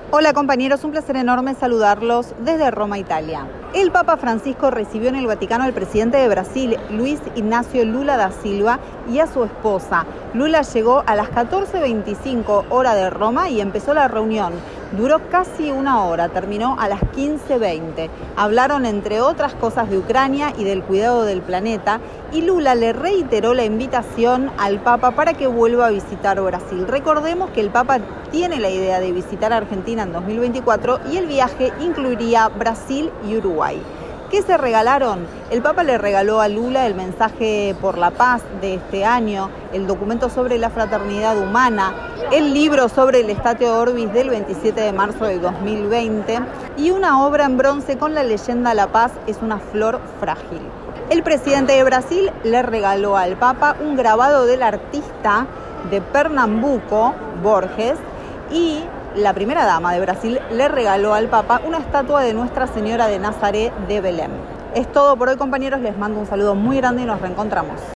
Hola compañeros, un placer enorme saludarlos desde Roma, Italia. El Papa Francisco recibió en el Vaticano al presidente de Brasil, Luis Ignacio Lula da Silva, y a su esposa. Lula llegó a las 14:25 hora de Roma y empezó la reunión. Duró casi una hora, terminó a las 15:20. Hablaron entre otras cosas de Ucrania y del cuidado del planeta, y Lula le reiteró la invitación al Papa para que vuelva a visitar Brasil. Recordemos que el Papa tiene la idea de visitar Argentina en 2024 y el viaje incluiría Brasil y Uruguay. ¿Qué se regalaron? El Papa le regaló a Lula el mensaje por la paz de este año, el documento sobre la fraternidad humana, el libro sobre el Statio Orbis del 27 de marzo del 2020 y una obra en bronce con la leyenda "La paz es una flor frágil". El presidente de Brasil le regaló al Papa un grabado del artista de Pernambuco, Borges, y la primera dama de Brasil le regaló al Papa una estatua de Nuestra Señora de Nazaret de Belén. Es todo por hoy, compañeros. Les mando un saludo muy grande y nos reencontramos.